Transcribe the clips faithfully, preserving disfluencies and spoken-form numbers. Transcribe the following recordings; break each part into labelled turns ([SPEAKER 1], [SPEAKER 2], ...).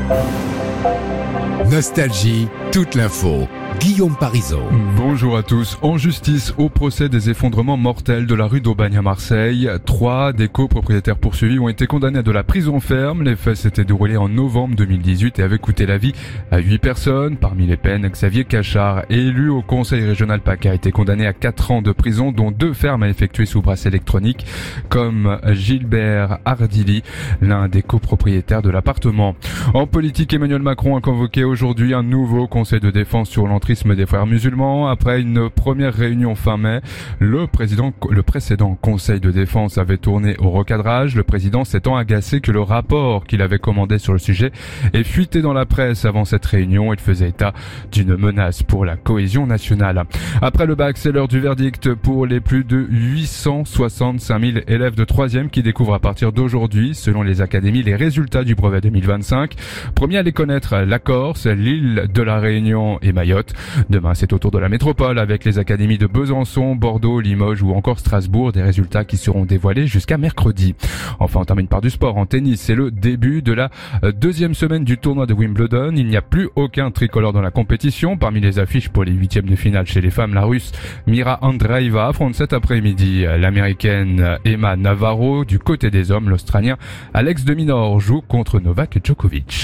[SPEAKER 1] Nostalgie, toute l'info. Guillaume Parisot.
[SPEAKER 2] Bonjour à tous. En justice, au procès des effondrements mortels de la rue d'Aubagne à Marseille, trois des copropriétaires poursuivis ont été condamnés à de la prison ferme. Les faits s'étaient déroulés en novembre deux mille dix-huit et avaient coûté la vie à huit personnes. Parmi les peines, Xavier Cachard, élu au conseil régional PACA, a été condamné à quatre ans de prison, dont deux fermes à effectuer sous bracelet électronique, comme Gilbert Ardili, l'un des copropriétaires de l'appartement. En politique, Emmanuel Macron a convoqué aujourd'hui un nouveau conseil de défense sur l'entrisme des frères musulmans. Après une première réunion fin mai, le président, le précédent conseil de défense avait tourné au recadrage, le président s'étant agacé que le rapport qu'il avait commandé sur le sujet ait fuité dans la presse avant cette réunion. Il faisait état d'une menace pour la cohésion nationale. Après le bac, c'est l'heure du verdict pour les plus de huit cent soixante-cinq mille élèves de troisième qui découvrent à partir d'aujourd'hui, selon les académies, les résultats du brevet deux mille vingt-cinq. Premier à les connaître, la Corse, l'île de la Réunion et Mayotte. Demain, c'est au tour de la métropole avec les académies de Besançon, Bordeaux, Limoges ou encore Strasbourg. Des résultats qui seront dévoilés jusqu'à mercredi. Enfin, on termine par du sport. En tennis, c'est le début de la deuxième semaine du tournoi de Wimbledon. Il n'y a plus aucun tricolore dans la compétition. Parmi les affiches pour les huitièmes de finale chez les femmes, la Russe Mira Andreeva affronte cet après-midi l'Américaine Emma Navarro. Du côté des hommes, l'Australien Alex de Minaur joue contre Novak Djokovic.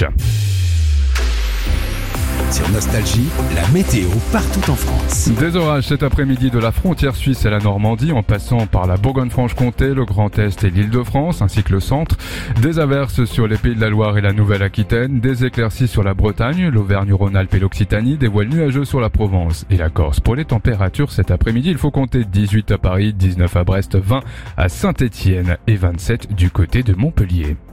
[SPEAKER 1] Sur Nostalgie, la météo partout en France.
[SPEAKER 2] Des orages cet après-midi de la frontière suisse à la Normandie, en passant par la Bourgogne-Franche-Comté, le Grand Est et l'Île-de-France, ainsi que le centre. Des averses sur les Pays de la Loire et la Nouvelle-Aquitaine, des éclaircies sur la Bretagne, l'Auvergne-Rhône-Alpes et l'Occitanie, des voiles nuageux sur la Provence et la Corse. Pour les températures cet après-midi, il faut compter dix-huit à Paris, dix-neuf à Brest, vingt à Saint-Étienne et vingt-sept du côté de Montpellier.